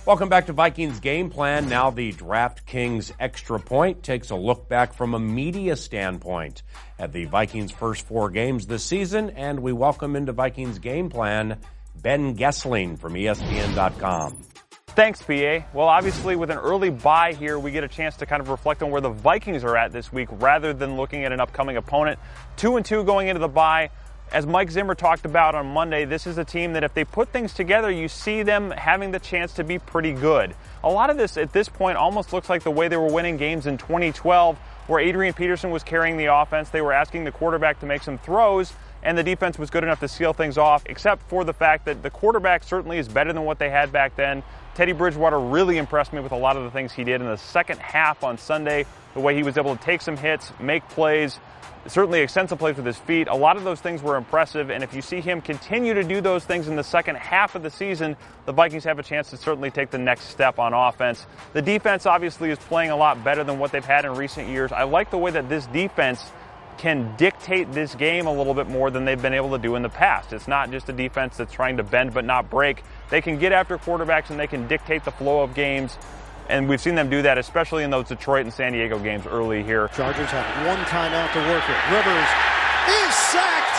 Welcome back to Vikings Game Plan. Now the DraftKings Extra Point takes a look back from a media standpoint at the Vikings' first 4 games this season, and we welcome into Vikings Game Plan Ben Goessling from ESPN.com. Thanks, PA. Well, obviously, with an early bye here, we get a chance to kind of reflect on where the Vikings are at this week rather than looking at an upcoming opponent. 2-2 going into the bye. As Mike Zimmer talked about on Monday, this is a team that if they put things together, you see them having the chance to be pretty good. A lot of this, at this point, almost looks like the way they were winning games in 2012, where Adrian Peterson was carrying the offense. They were asking the quarterback to make some throws, and the defense was good enough to seal things off, except for the fact that the quarterback certainly is better than what they had back then. Teddy Bridgewater really impressed me with a lot of the things he did in the second half on Sunday, the way he was able to take some hits, make plays, certainly extensive plays with his feet. A lot of those things were impressive, and if you see him continue to do those things in the second half of the season, the Vikings have a chance to certainly take the next step on offense. The defense obviously is playing a lot better than what they've had in recent years. I like the way that this defense can dictate this game a little bit more than they've been able to do in the past. It's not just a defense that's trying to bend but not break. They can get after quarterbacks and they can dictate the flow of games. And we've seen them do that, especially in those Detroit and San Diego games early here. Chargers have one timeout to work it. Rivers is sacked,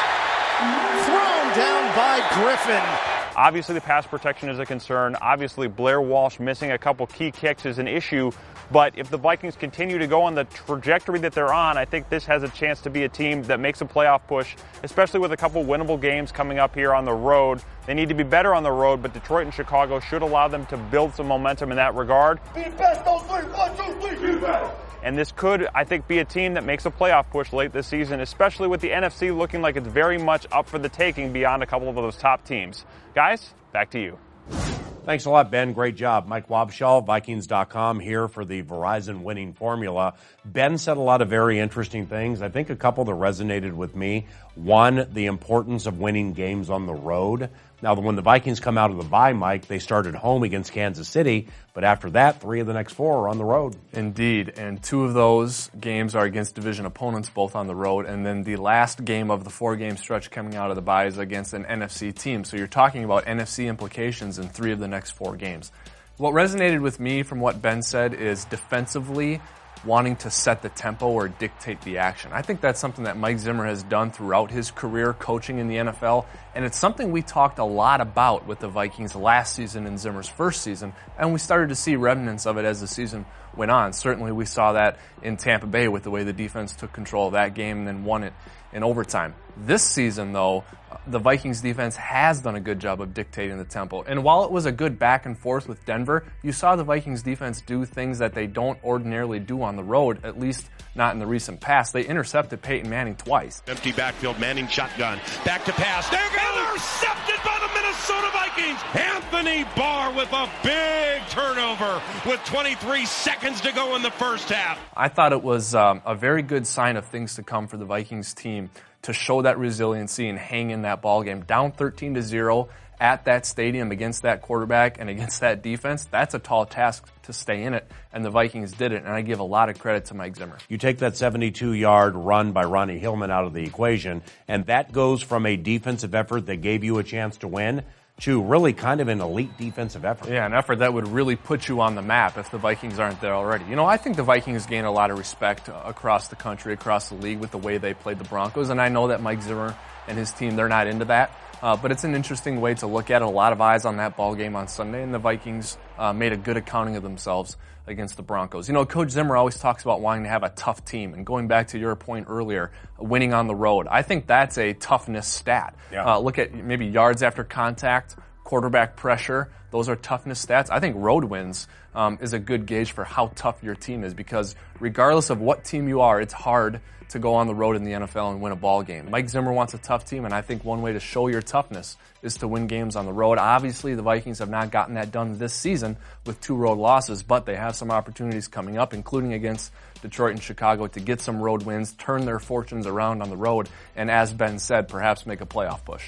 thrown down by Griffin. Obviously, the pass protection is a concern. Obviously, Blair Walsh missing a couple key kicks is an issue. But if the Vikings continue to go on the trajectory that they're on, I think this has a chance to be a team that makes a playoff push, especially with a couple winnable games coming up here on the road. They need to be better on the road, but Detroit and Chicago should allow them to build some momentum in that regard. Defense, don't sleep. 1, 2, 3, defense. And this could, I think, be a team that makes a playoff push late this season, especially with the NFC looking like it's very much up for the taking beyond a couple of those top teams. Guys, back to you. Thanks a lot, Ben. Great job. Mike Wobschall, Vikings.com, here for the Verizon winning formula. Ben said a lot of very interesting things. I think a couple that resonated with me. One, the importance of winning games on the road. Now, when the Vikings come out of the bye, Mike, they started home against Kansas City, but after that, 3 of the next 4 are on the road. Indeed, and 2 of those games are against division opponents, both on the road, and then the last game of the 4-game stretch coming out of the bye is against an NFC team. So you're talking about NFC implications in 3 of the next 4 games. What resonated with me from what Ben said is defensively wanting to set the tempo or dictate the action. I think that's something that Mike Zimmer has done throughout his career coaching in the NFL, and it's something we talked a lot about with the Vikings last season and Zimmer's first season, and we started to see remnants of it as the season went on. Certainly we saw that in Tampa Bay with the way the defense took control of that game and then won it in overtime. This season, though, the Vikings defense has done a good job of dictating the tempo. And while it was a good back and forth with Denver, you saw the Vikings defense do things that they don't ordinarily do on the road, at least not in the recent past. They intercepted Peyton Manning twice. Empty backfield, Manning shotgun. Back to pass. There goes! Intercepted by the Minnesota Vikings. Anthony Barr with a big turnover with 23 seconds to go in the first half. I thought it was a very good sign of things to come for the Vikings team to show that resiliency and hang in that ball game. Down 13-0 at that stadium against that quarterback and against that defense, that's a tall task to stay in it, and the Vikings did it, and I give a lot of credit to Mike Zimmer. You take that 72-yard run by Ronnie Hillman out of the equation, and that goes from a defensive effort that gave you a chance to win to really kind of an elite defensive effort. Yeah, an effort that would really put you on the map if the Vikings aren't there already. You know, I think the Vikings gain a lot of respect across the country, across the league with the way they played the Broncos, and I know that Mike Zimmer and his team, they're not into that. But it's an interesting way to look at it. A lot of eyes on that ball game on Sunday, and the Vikings made a good accounting of themselves against the Broncos. You know, Coach Zimmer always talks about wanting to have a tough team, and going back to your point earlier, winning on the road. I think that's a toughness stat. Yeah. Look at maybe yards after contact, quarterback pressure. Those are toughness stats. I think road wins is a good gauge for how tough your team is, because regardless of what team you are, it's hard to go on the road in the NFL and win a ball game. Mike Zimmer wants a tough team, and I think one way to show your toughness is to win games on the road. Obviously, the Vikings have not gotten that done this season with 2 road losses, but they have some opportunities coming up, including against Detroit and Chicago, to get some road wins, turn their fortunes around on the road, and as Ben said, perhaps make a playoff push.